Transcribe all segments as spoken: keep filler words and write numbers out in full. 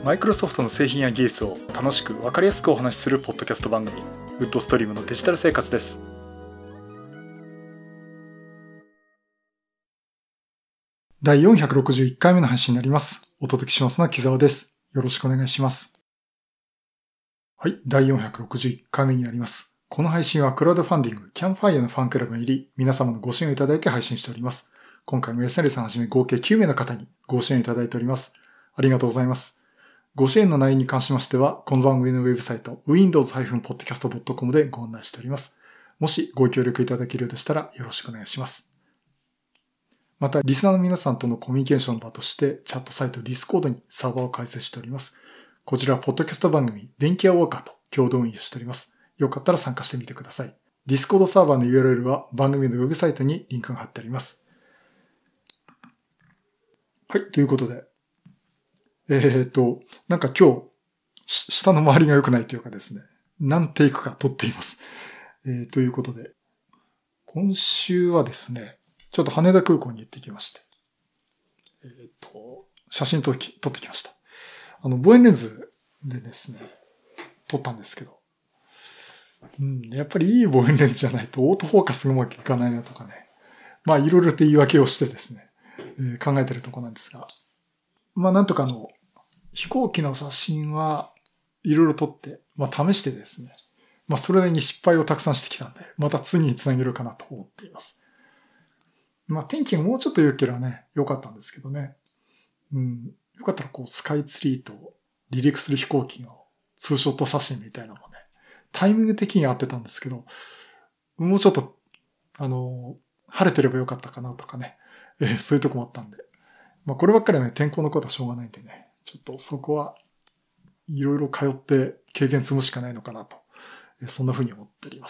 マイクロソフトの製品や技術を楽しく分かりやすくお話しするポッドキャスト番組、ウッドストリームのデジタル生活です。だいよんひゃくろくじゅういっかいめの配信になります。お届けしますのは木澤です。よろしくお願いします。はい、だいよんひゃくろくじゅういっかいめになります。この配信はクラウドファンディング、キャンファイアのファンクラブに入り、皆様のご支援をいただいて配信しております。今回も エスエル さんはじめ合計きゅうめいの方にご支援いただいております。ありがとうございます。ご支援の内容に関しましては、この番組のウェブサイト、ウィンドウズダッシュポッドキャストドットコム でご案内しております。もしご協力いただけるようでしたらよろしくお願いします。また、リスナーの皆さんとのコミュニケーションの場として、チャットサイト Discord にサーバーを開設しております。こちらは、ポッドキャスト番組、電気屋ウォーカーと共同運営しております。よかったら参加してみてください。Discord サーバーの ユーアールエル は番組のウェブサイトにリンクが貼ってあります。はい、ということで。えーっと、なんか今日、下の周りが良くないというかですね、何テイクか撮っています。えー、ということで、今週はですね、ちょっと羽田空港に行ってきまして、えーっと、写真撮ってきました。あの、望遠レンズでですね、撮ったんですけど、うん、やっぱりいい望遠レンズじゃないとオートフォーカスがうまくいかないなとかね。まあいろいろと言い訳をしてですね、えー、考えてるところなんですが、まあなんとかあの、飛行機の写真はいろいろ撮って、まあ試してですね、まあそれなりに失敗をたくさんしてきたんで、また次につなげるかなと思っています。まあ天気がもうちょっと良ければね、良かったんですけどね。うん、よかったらこうスカイツリーと離陸する飛行機のツーショット写真みたいなのもね、タイミング的には合ってたんですけど、もうちょっと、あの、晴れてればよかったかなとかね、えー、そういうとこもあったんで。まあこればっかりはね、天候のことはしょうがないんでね、ちょっとそこはいろいろ通って経験積むしかないのかなと、えー、そんな風に思っております。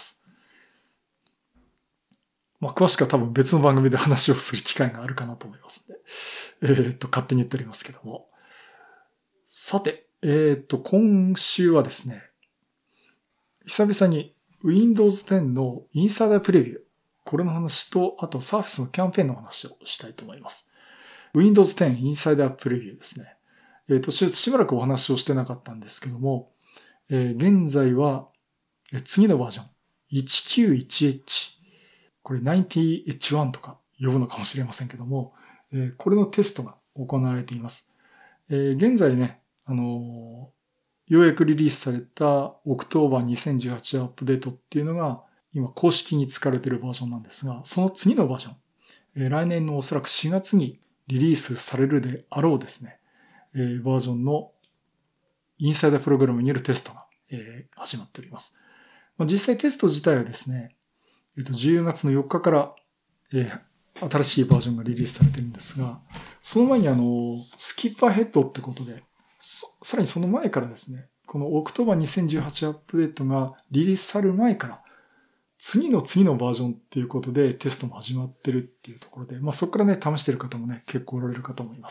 まあ詳しくは多分別の番組で話をする機会があるかなと思いますので、えー、っと、勝手に言っておりますけども。さて、えー、っと、今週はですね、久々に ウィンドウズテン のインサイダープレビュー、これの話と、あと Surface のキャンペーンの話をしたいと思います。ウィンドウズテン インサイダープレビューですね。えっと、しばらくお話をしてなかったんですけども、えー、現在は、次のバージョン、いちきゅういちエイチ、これ きゅうじゅうエイチワン とか呼ぶのかもしれませんけども、えー、これのテストが行われています。えー、現在ね、あのー、ようやくリリースされた オクトーバーにせんじゅうはち アップデートっていうのが今公式に使われているバージョンなんですが、その次のバージョン、えー、来年のおそらくしがつにリリースされるであろうですね、えー、バージョンのインサイダープログラムによるテストが、えー、始まっております。まあ、実際テスト自体はですね、えー、とじゅうがつのよっかから、えー、新しいバージョンがリリースされているんですが、その前にあの、スキッパーヘッドってことで、さらにその前からですね、この オクトーバーにせんじゅうはち アップデートがリリースされる前から、次の次のバージョンっていうことでテストも始まってるっていうところで、まあそこからね、試してる方もね、結構おられるかと思います。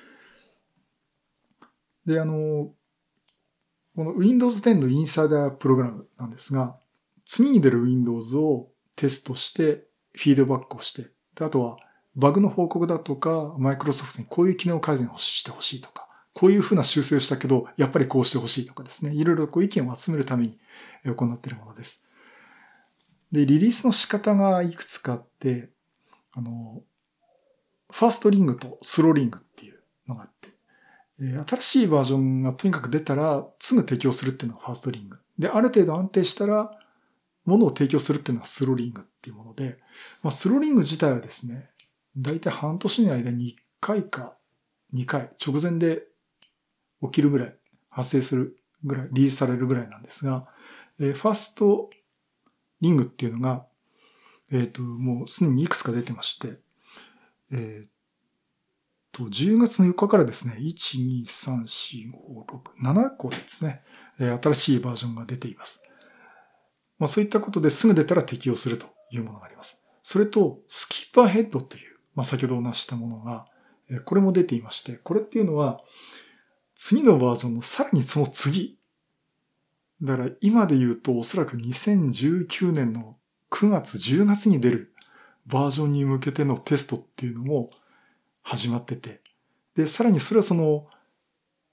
で、あの、この ウィンドウズテン のインサイダープログラムなんですが、次に出る Windows をテストして、フィードバックをして、であとはバグの報告だとか、Microsoft にこういう機能改善をしてほしいとか、こういうふうな修正をしたけど、やっぱりこうしてほしいとかですね。いろいろこう意見を集めるために行っているものです。で、リリースの仕方がいくつかあって、あの、ファーストリングとスローリングっていうのがあって、新しいバージョンがとにかく出たらすぐ提供するっていうのがファーストリング。で、ある程度安定したら、ものを提供するっていうのがスローリングっていうもので、まあ、スローリング自体はですね、だいたい半年の間にいっかいかにかい、直前で起きるぐらい、発生するぐらい、リリースされるぐらいなんですが、えー、ファーストリングっていうのが、えっと、もうすでにいくつか出てまして、えっと、じゅうがつのよっかからですね、いち、に、さん、よん、ご、ろく、ななこですね、新しいバージョンが出ています。まあ、そういったことですぐ出たら適用するというものがあります。それと、スキッパーヘッドという、まあ、先ほどお話したものが、これも出ていまして、これっていうのは、次のバージョンのさらにその次。だから今で言うとおそらくにせんじゅうきゅうねんのくがつ、じゅうがつに出るバージョンに向けてのテストっていうのも始まってて、で、さらにそれはその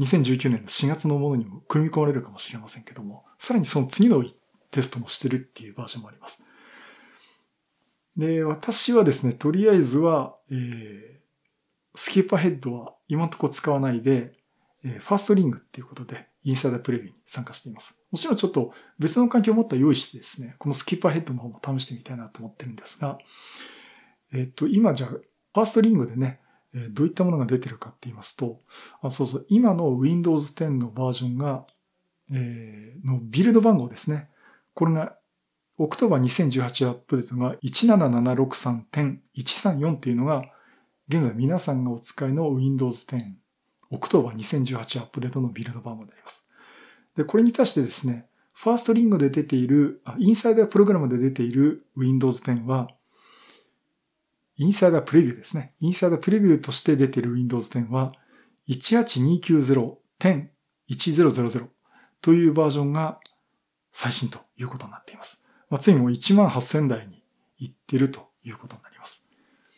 にせんじゅうきゅうねんのしがつのものにも組み込まれるかもしれませんけども、さらにその次のテストもしてるっていうバージョンもあります。で、私はですね、とりあえずは、えー、スキッパーヘッドは今のところ使わないで、えー、ファーストリングっていうことで、インサイダープレビューに参加しています。もちろんちょっと別の環境をもった用意してですね、このスキッパーヘッドの方も試してみたいなと思ってるんですが、えっと、今じゃあ、ファーストリングでね、どういったものが出てるかって言いますと、あ、そうそう、今の ウィンドウズテンのバージョンが、えー、のビルド番号ですね。これが、オクトーバーにせんじゅうはちアップデートが いちななななろくさんてんいちさんよん っていうのが、現在皆さんがお使いの ウィンドウズテン、オクトーバーにせんじゅうはちアップデートのビルド番号になります。で、これに対してですね、ファーストリングで出ている、あインサイダープログラムで出ている ウィンドウズテンは、インサイダープレビューですね。インサイダープレビューとして出ている ウィンドウズテンは いちはちにきゅうゼロてんいちゼロゼロゼロ というバージョンが最新ということになっています。まあ、ついにもういちまんはっせん台に行っているということになります。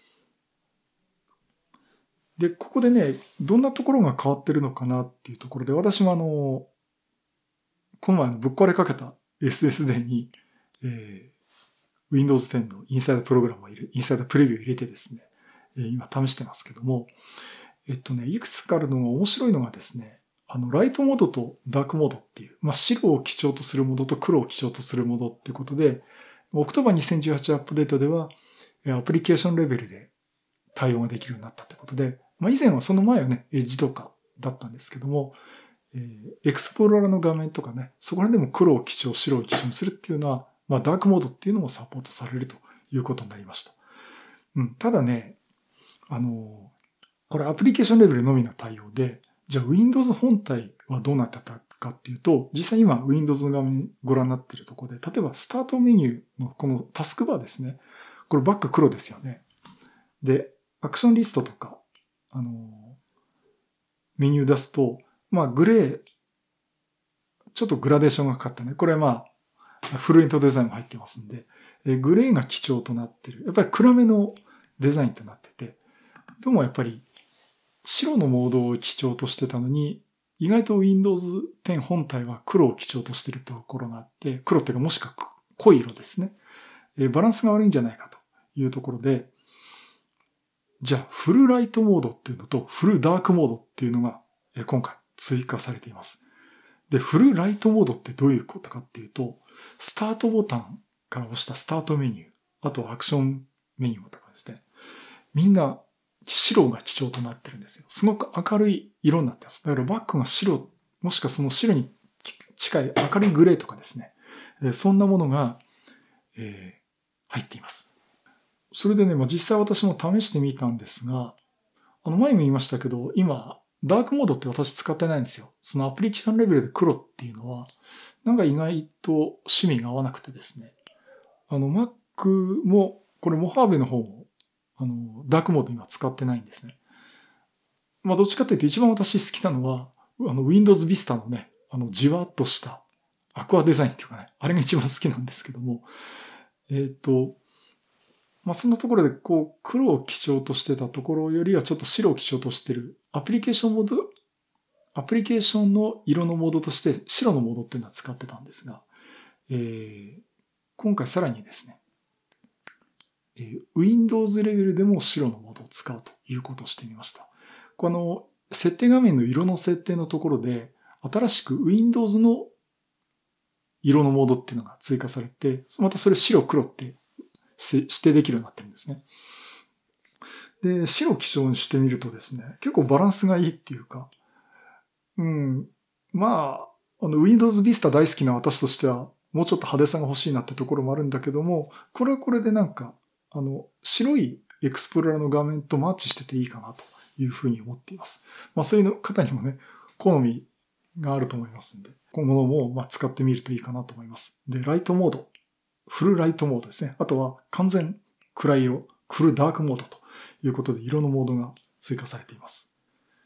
で、ここでね、どんなところが変わってるのかなっていうところで、私もあの、この前のぶっ壊れかけた エスエスディー に、えーウィンドウズテンのインサイダープログラムを入れ、インサイダープレビューを入れてですね、今試してますけども、えっとね、いくつかあるのが面白いのがですね、あの、ライトモードとダークモードっていう、まあ、白を基調とするモードと黒を基調とするモードっていうことで、オクトーバーにせんじゅうはちアップデートでは、アプリケーションレベルで対応ができるようになったってことで、まあ、以前はその前はね、エッジとかだったんですけども、えー、エクスプローラーの画面とかね、そこら辺でも黒を基調、白を基調にするっていうのは、まあ、ダークモードっていうのもサポートされるということになりました。うん、ただね、あの、これアプリケーションレベルのみの対応で、じゃあ Windows 本体はどうなってたかっていうと、実際今 Windows の画面ご覧になっているところで、例えばスタートメニューのこのタスクバーですね。これバック黒ですよね。で、アクションリストとか、あの、メニュー出すと、まあグレー、ちょっとグラデーションがかかったね。これはまあ、フルエントデザインも入ってますんで、グレーが基調となってる。やっぱり暗めのデザインとなってて、どうもやっぱり白のモードを基調としてたのに、意外と ウィンドウズテン 本体は黒を基調としてるところがあって、黒っていうかもしくは濃い色ですね。バランスが悪いんじゃないかというところで、じゃあフルライトモードっていうのとフルダークモードっていうのが今回追加されています。で、フルライトモードってどういうことかっていうと、スタートボタンから押したスタートメニュー、あとアクションメニューとかですね。みんな白が基調となってるんですよ。すごく明るい色になってます。だからバックが白、もしくはその白に近い明るいグレーとかですね。そんなものが、えー、入っています。それでね、まあ、実際私も試してみたんですが、あの前も言いましたけど、今、ダークモードって私使ってないんですよ。そのアプリケーションレベルで黒っていうのは、なんか意外と趣味が合わなくてですね。あの Mac も、これモハーベの方も、あの、ダークモード今使ってないんですね。まあどっちかっていうと一番私好きなのは、あの Windows Vista のね、あのじわっとしたアクアデザインっていうかね、あれが一番好きなんですけども、えっ、ー、と、まあそのところでこう黒を基調としてたところよりはちょっと白を基調としてるアプリケーションモード、アプリケーションの色のモードとして白のモードっていうのは使ってたんですが、えー、今回さらにですね、えー、Windows レベルでも白のモードを使うということをしてみました。この設定画面の色の設定のところで、新しく Windows の色のモードっていうのが追加されて、またそれ白黒って指定できるようになってるんですね。で、白基調にしてみるとですね、結構バランスがいいっていうか、うん、まあ、あの Windows Vista 大好きな私としては、もうちょっと派手さが欲しいなってところもあるんだけども、これはこれでなんか、あの、白いエクスプローラーの画面とマッチしてていいかなというふうに思っています。まあそういう方にもね、好みがあると思いますんで、このものもまあ使ってみるといいかなと思います。で、ライトモード、フルライトモードですね。あとは完全暗い色、フルダークモードということで色のモードが追加されています。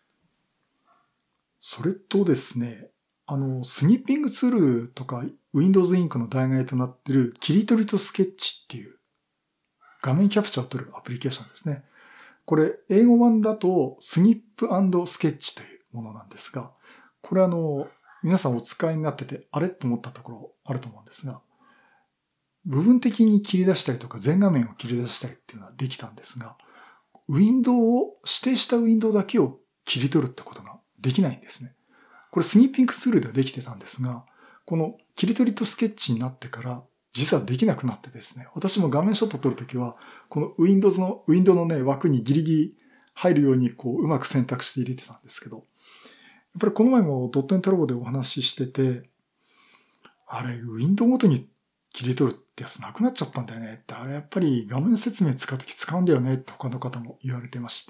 それとですね、あの、スニッピングツールとか Windows Ink の代替となっている切り取りとスケッチっていう画面キャプチャーを取るアプリケーションですね。これ、英語版だとスニップ&スケッチというものなんですが、これあの、皆さんお使いになってて、あれと思ったところあると思うんですが、部分的に切り出したりとか全画面を切り出したりっていうのはできたんですが、ウィンドウを、指定したウィンドウだけを切り取るってことができないんですね。これスニーピングツールではできてたんですが、この切り取りとスケッチになってから実はできなくなってですね、私も画面ショット撮るときは、この Windows の、ウィンドウのね、枠にギリギリ入るようにこう、うまく選択して入れてたんですけど、やっぱりこの前もドットネットラボでお話ししてて、あれ、ウィンドウごとに切り取るってやつなくなっちゃったんだよねって、あれやっぱり画面説明使うとき使うんだよねって他の方も言われてまして。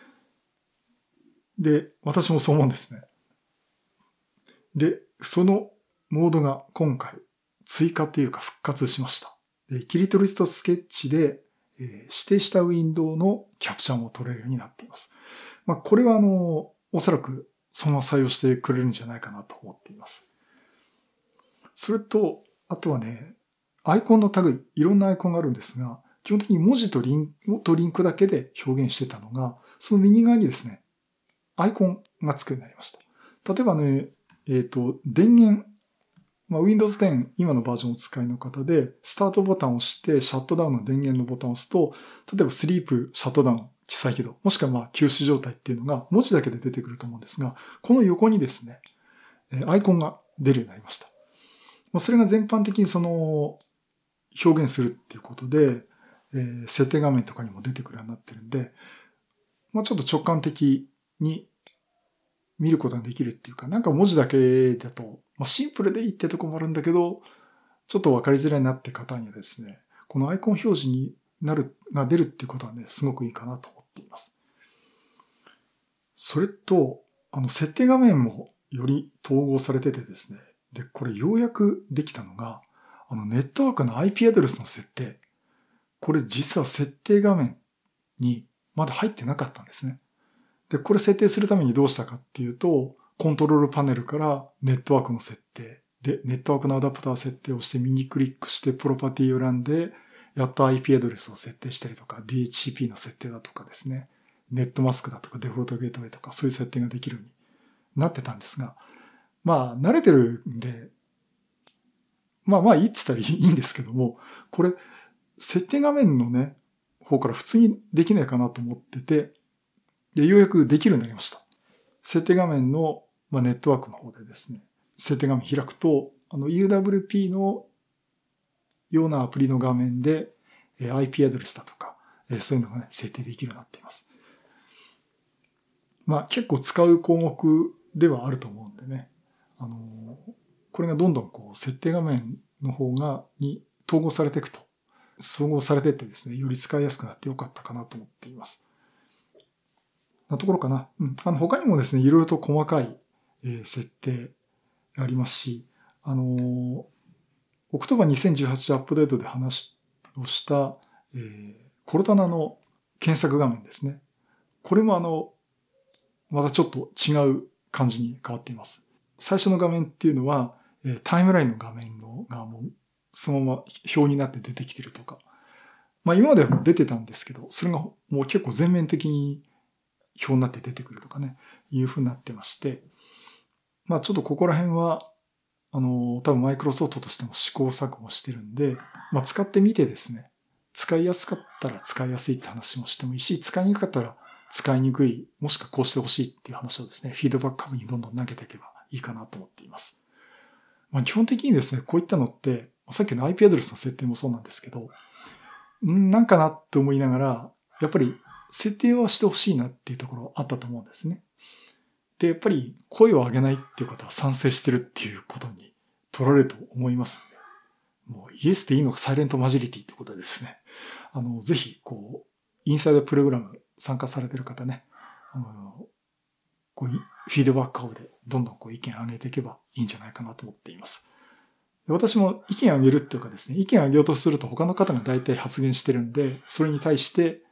で、私もそう思うんですね。で、そのモードが今回追加というか復活しました。で、切り取りとスケッチで、えー、指定したウィンドウのキャプチャーも取れるようになっています。まあ、これはあの、おそらくそのまま採用してくれるんじゃないかなと思っています。それと、あとはね、アイコンの類、いろんなアイコンがあるんですが、基本的に文字とリンクとリンクだけで表現してたのが、その右側にですね、アイコンがつくようになりました。例えばね、えっと、電源、まあ、Windows テン、今のバージョンをお使いの方で、スタートボタンを押して、シャットダウンの電源のボタンを押すと、例えばスリープ、シャットダウン、再起動、もしくはまあ休止状態っていうのが文字だけで出てくると思うんですが、この横にですね、アイコンが出るようになりました。それが全般的にその表現するっていうことで、えー、設定画面とかにも出てくるようになってるんで、まあ、ちょっと直感的に見ることができるっていうか、なんか文字だけだと、まあ、シンプルでいいってとこもあるんだけど、ちょっとわかりづらいなって方にはですね、このアイコン表示になる、が出るっていうことはね、すごくいいかなと思っています。それと、あの、設定画面もより統合されててですね、で、これようやくできたのが、あの、ネットワークの アイピー アドレスの設定。これ実は設定画面にまだ入ってなかったんですね。で、これ設定するためにどうしたかっていうと、コントロールパネルからネットワークの設定。で、ネットワークのアダプター設定をして右クリックしてプロパティを選んで、やっと アイピー アドレスを設定したりとか、ディーエイチシーピー の設定だとかですね、ネットマスクだとかデフォルトゲートウェイとかそういう設定ができるようになってたんですが、まあ、慣れてるんで、まあまあいいって言ったらいいんですけども、これ、設定画面のね、方から普通にできないかなと思ってて、で、ようやくできるようになりました。設定画面の、まあ、ネットワークの方でですね、設定画面開くと、あの ユーダブリューピー のようなアプリの画面で アイピー アドレスだとか、そういうのがね、設定できるようになっています。まあ結構使う項目ではあると思うんでね、あの、これがどんどんこう設定画面の方が、に統合されていくと、総合されていってですね、より使いやすくなってよかったかなと思っています。なところかな。うん。あの、他にもですね、いろいろと細かい、えー、設定ありますし、あのー、オクトーバーにせんじゅうはちアップデートで話をした、えー、コルタナの検索画面ですね。これもあの、またちょっと違う感じに変わっています。最初の画面っていうのは、えー、タイムラインの画面のがもう、そのまま表になって出てきてるとか。まあ今までは出てたんですけど、それがもう結構全面的に表になって出てくるとかね、いう風になってまして、まあちょっとここら辺は、あの、多分マイクロソフトとしても試行錯誤してるんで、まあ使ってみてですね、使いやすかったら使いやすいって話もしてもいいし、使いにくかったら使いにくい、もしくはこうしてほしいっていう話をですね、フィードバック株にどんどん投げていけばいいかなと思っています。まあ基本的にですね、こういったのって、さっきの アイピー アドレスの設定もそうなんですけど、んなんかなって思いながら、やっぱり設定はしてほしいなっていうところあったと思うんですね。で、やっぱり声を上げないっていう方は賛成してるっていうことに取られると思いますので、もうイエスでいいのかサイレントマジョリティってことでですね、あの、ぜひ、こう、インサイドプログラム参加されてる方ね、あの、こう、フィードバック株でどんどんこう意見上げていけばいいんじゃないかなと思っています。で私も意見上げるっていうかですね、意見上げようとすると他の方が大体発言してるんで、それに対して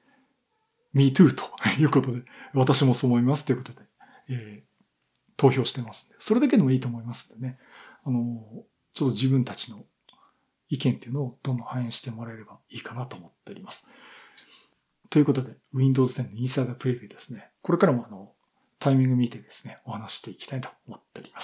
、me too ということで、私もそう思いますということで、えー、投票してますんで、それだけでもいいと思いますんでね、あの、ちょっと自分たちの意見っていうのをどんどん反映してもらえればいいかなと思っております。ということで、Windows テンのインサイダープレビューですね。これからもあの、 タイミング見てですね、お話していきたいと思っております。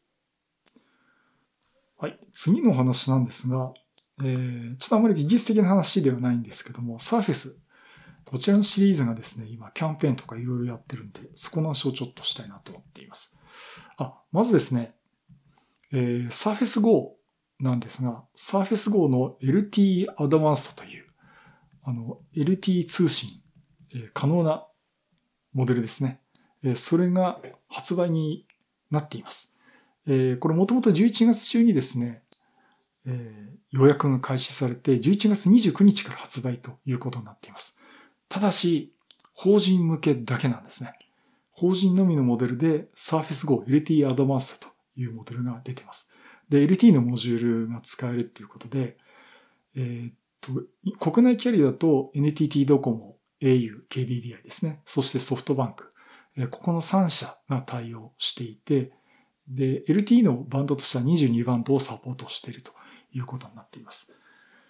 はい。次の話なんですが、えー、ちょっとあまり技術的な話ではないんですけども、Surface。こちらのシリーズがですね、今、キャンペーンとかいろいろやってるんで、そこの話をちょっとしたいなと思っています。あ、まずですね、えー、Surface Go なんですが、Surface Go の エルティー Advanced という、あの、エルティー 通信、えー、可能なモデルですね。えー、それが発売になっています。えー、これもともとじゅういちがつ中にですね、えー、予約が開始されて、じゅういちがつにじゅうくにちから発売ということになっています。ただし、法人向けだけなんですね。法人のみのモデルで Surface Go エルティー Advanced というモデルが出ています。で、エルティー のモジュールが使えるっていうことで、えー、っと、国内キャリアだと エヌティーティー ドコモ、エーユー、ケーディーディーアイ ですね。そしてソフトバンク。ここのさん社が対応していて、で、エルティー のバンドとしてはにじゅうにバンドをサポートしているということになっています。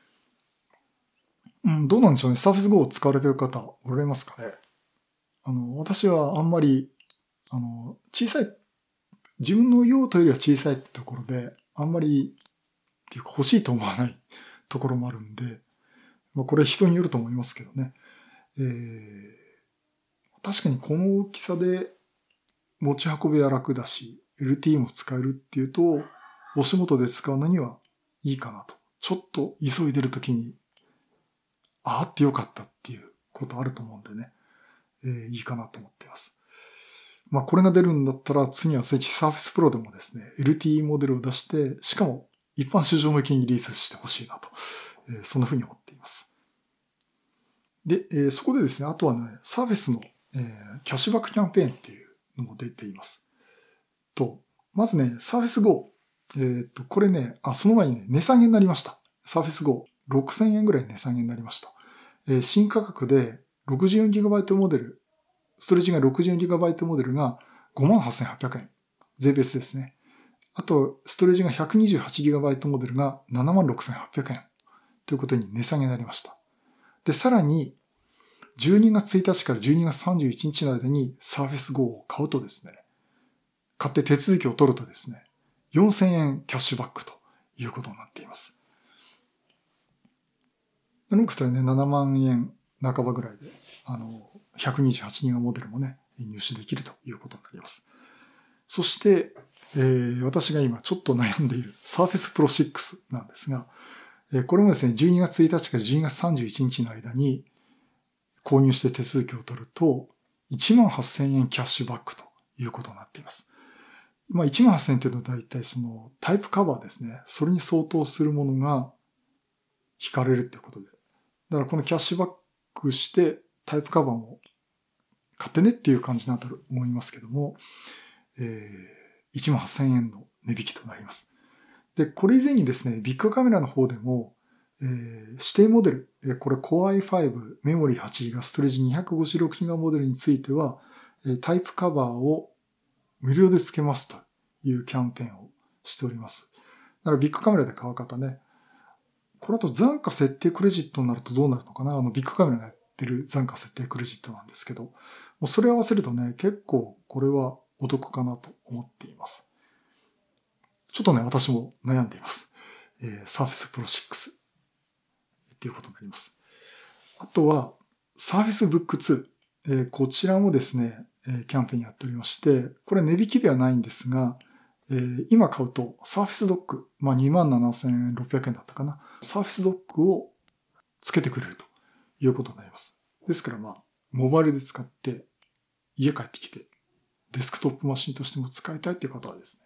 うん、どうなんでしょうね。Surface Go を使われている方、おられますかね。あの、私はあんまり、あの、小さい、自分の用途よりは小さいってところで、あんまり、っていうか欲しいと思わないところもあるんで、まあ、これ人によると思いますけどね。えー、確かにこの大きさで持ち運びは楽だし、エルティー も使えるっていうと、お仕事で使うのにはいいかなと。ちょっと急いでるときに、ああってよかったっていうことあると思うんでね、えー、いいかなと思っています。まあこれが出るんだったら次は Surface Pro でもですね、エルティー モデルを出して、しかも一般市場向けにリリースしてほしいなと、えー、そんな風に思っています。で、えー、そこでですね、あとはね、Surface の、えー、キャッシュバックキャンペーンっていうのも出ています。と、まずね、Surface Go。えー、っと、これね、あ、その前にね、値下げになりました。Surface Go。ろくせんえんぐらい値下げになりました。えー、新価格で ろくじゅうよんギガバイト モデル、ストレージが ろくじゅうよんギガバイト モデルが ごまんはっせんはっぴゃくえん。税別ですね。あと、ストレージが ひゃくにじゅうはちギガバイト モデルが ななまんろくせんはっぴゃくえん。ということに値下げになりました。で、さらに、じゅうにがつついたちからじゅうにがつさんじゅういちにちの間に Surface Go を買うとですね、買って手続きを取るとですね、よんせんえんキャッシュバックということになっています。ロックスターはね、ななまんえん半ばぐらいで、あの、ひゃくにじゅうはちギガモデルもね、入手できるということになります。そして、えー、私が今ちょっと悩んでいる Surface Pro シックスなんですが、えー、これもですね、じゅうにがつついたちからじゅうにがつさんじゅういちにちの間に購入して手続きを取ると、いちまんはっせんえんキャッシュバックということになっています。まあ、いちまんはっせんえんというのは大体そのタイプカバーですね。それに相当するものが引かれるってことで。だからこのキャッシュバックしてタイプカバーも買ってねっていう感じなんだと思いますけども、えー、いちまんはっせんえんの値引きとなります。で、これ以前にですね、ビッグカメラの方でも、えー、指定モデル、えー、これ Core アイファイブ、メモリーはちギガ、ストレージにひゃくごじゅうろくギガモデルについては、えー、タイプカバーを無料で付けますというキャンペーンをしております。だからビッグカメラで買う方ね、これだと残価設定クレジットになるとどうなるのかな。あのビッグカメラがやってる残価設定クレジットなんですけど、もうそれを合わせるとね、結構これはお得かなと思っています。ちょっとね、私も悩んでいます。えー、Surface Pro シックスっていうことになります。あとは Surface Book ツー。えー、こちらもですね、えー、キャンペーンやっておりまして、これ値引きではないんですが、えー、今買うと Surface Dock、まあ、にまんななせんろっぴゃくえんだったかな。Surface Dock をつけてくれるということになります。ですからまあ、モバイルで使って家帰ってきてデスクトップマシンとしても使いたいっていう方はですね。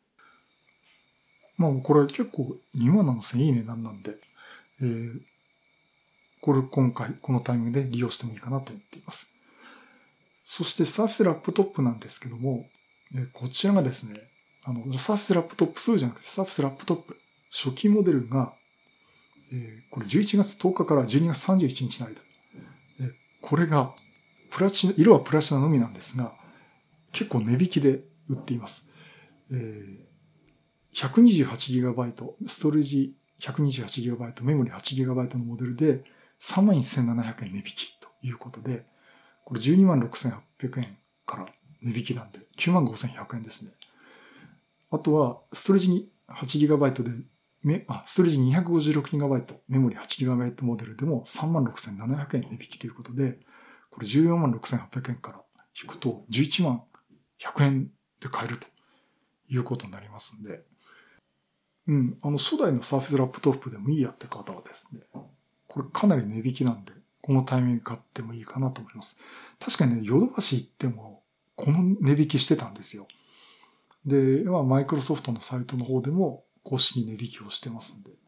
まあこれ結構にまんななせんいい値段なんで、えー、これ今回このタイミングで利用してもいいかなと思っています。そして Surface Laptop なんですけども、えー、こちらがですね、あの Surface Laptop ツーじゃなくて Surface Laptop 初期モデルが、えー、これじゅういちがつとおかからじゅうにがつさんじゅういちにちの間、えー、これがプラチナ、色はプラチナのみなんですが、結構値引きで売っています。えー、ひゃくにじゅうはちギガバイト、ストレージ ひゃくにじゅうはちギガバイト、メモリ はちギガバイト のモデルで さんまんせんななひゃくえん値引きということで、これじゅうにまんろくせんはっぴゃくえんから値引きなんで、きゅうまんごせんひゃくえんですね。あとは、ストレージに はちギガバイト で、めあストレージ にひゃくごじゅうろくギガバイト、メモリ はちギガバイト モデルでも さんまんろくせんななひゃくえん値引きということで、これじゅうよんまんろくせんはっぴゃくえんから引くとじゅういちまんひゃくえんで買えるということになりますんで、うん、あの初代のサーフェスラップトップでもいいやって方はですね、これかなり値引きなんで、このタイミング買ってもいいかなと思います。確かにね、ヨドバシ行ってもこの値引きしてたんですよ。で、まあ、マイクロソフトのサイトの方でも公式に値引きをしてますんで。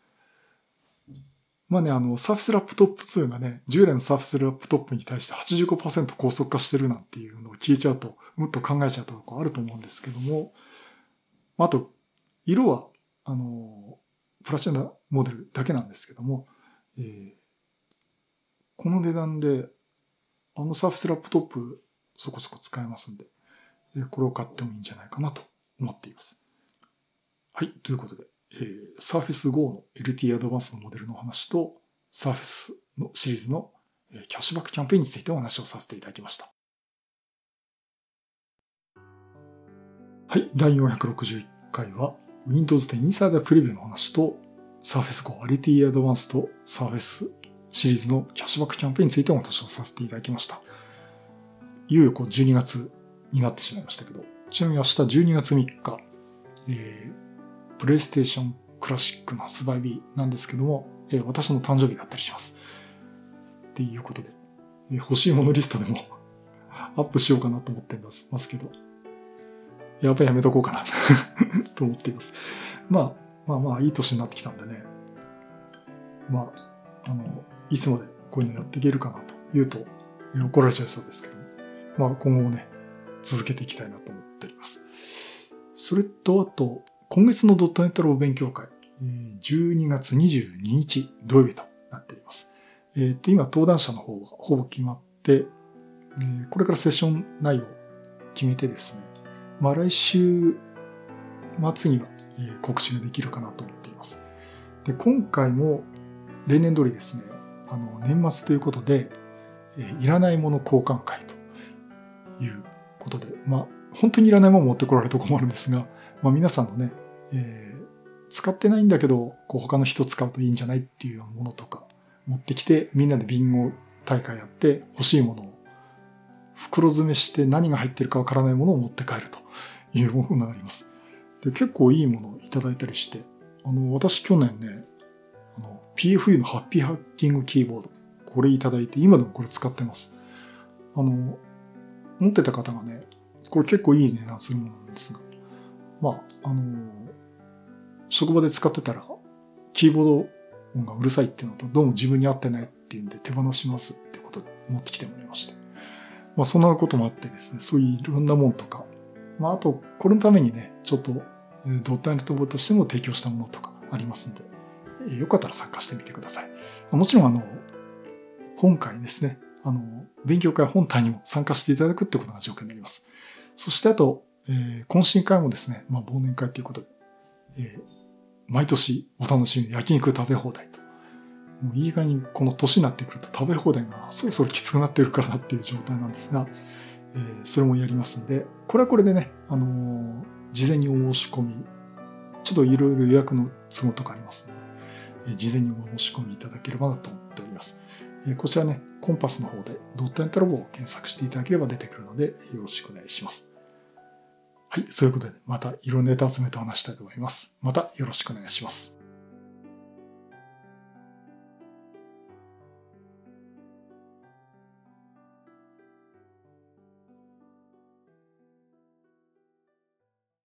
まあね、あの、サーフェスラップトップツーがね、従来のサーフェスラップトップに対して はちじゅうごパーセント 高速化してるなんていうのを聞いちゃうと、もっと考えちゃうとこあると思うんですけども、あと、色は、あの、プラチナモデルだけなんですけども、えー、この値段で、あのサーフェスラップトップそこそこ使えますんで、これを買ってもいいんじゃないかなと思っています。はい、ということで、えー、Surface Go の エルティー Advanced のモデルの話と、Surface のシリーズのキャッシュバックキャンペーンについてお話をさせていただきました。はい、だいよんひゃくろくじゅういっかいは Windows テン Insider Preview の話と、Surface Go エルティー Advanced と Surface シリーズのキャッシュバックキャンペーンについてお話をさせていただきました。いよいよこうじゅうにがつになってしまいましたけど、ちなみに明日じゅうにがつみっか、えー、プレイステーションクラシックの発売日なんですけども、えー、私の誕生日だったりします。っていうことで、えー、欲しいものリストでもアップしようかなと思ってますけど、やっぱりやめとこうかなと思っています。まあ、まあまあいい年になってきたんでね、まあ、あの、いつまでこういうのやっていけるかなと言うと、えー、怒られちゃいそうですけど、まあ今後もね、続けていきたいなと思っております。それと、あと、今月のドットネットラボ勉強会、じゅうにがつにじゅうににち土曜日となっております。えっと、今、登壇者の方がほぼ決まって、これからセッション内容を決めてですね、まあ来週末には告知ができるかなと思っています。で、今回も例年通りですね、あの、年末ということで、いらないもの交換会ということで、まあ、本当にいらないもの持ってこられると困るんですが、まあ皆さんのね、えー、使ってないんだけど、こう他の人使うといいんじゃないっていうようなものとか持ってきて、みんなでビンゴ大会やって欲しいものを袋詰めして何が入ってるかわからないものを持って帰るというものがあります。で、結構いいものをいただいたりして、あの、私去年ね、あの、ピーエフユー のハッピーハッキングキーボード、これいただいて、今でもこれ使ってます。あの、持ってた方がね、これ結構いい値段するものなんですが、まあ、あのー、職場で使ってたら、キーボード音がうるさいっていうのと、どうも自分に合ってないっていうんで手放しますってことで持ってきてもらいまして。まあ、そんなこともあってですね、そういういろんなもんとか、まあ、あと、これのためにね、ちょっと、ドットネットボードとしても提供したものとかありますんで、よかったら参加してみてください。もちろん、あの、本会ですね、あの、勉強会本体にも参加していただくってことが条件になります。そしてあと、えー、懇親会もですね、まあ忘年会ということで、えー、毎年お楽しみに焼肉食べ放題と。もういい加減にこの年になってくると食べ放題がそろそろきつくなってるからなっていう状態なんですが、えー、それもやりますんで、これはこれでね、あのー、事前にお申し込み、ちょっといろいろ予約の都合とかありますので、えー、事前にお申し込みいただければなと思っております。えー、こちらね、コンパスの方でドットネットラボを検索していただければ出てくるので、よろしくお願いします。はい、そういうことで、またいろんなネタ集めて話したいと思います。またよろしくお願いします。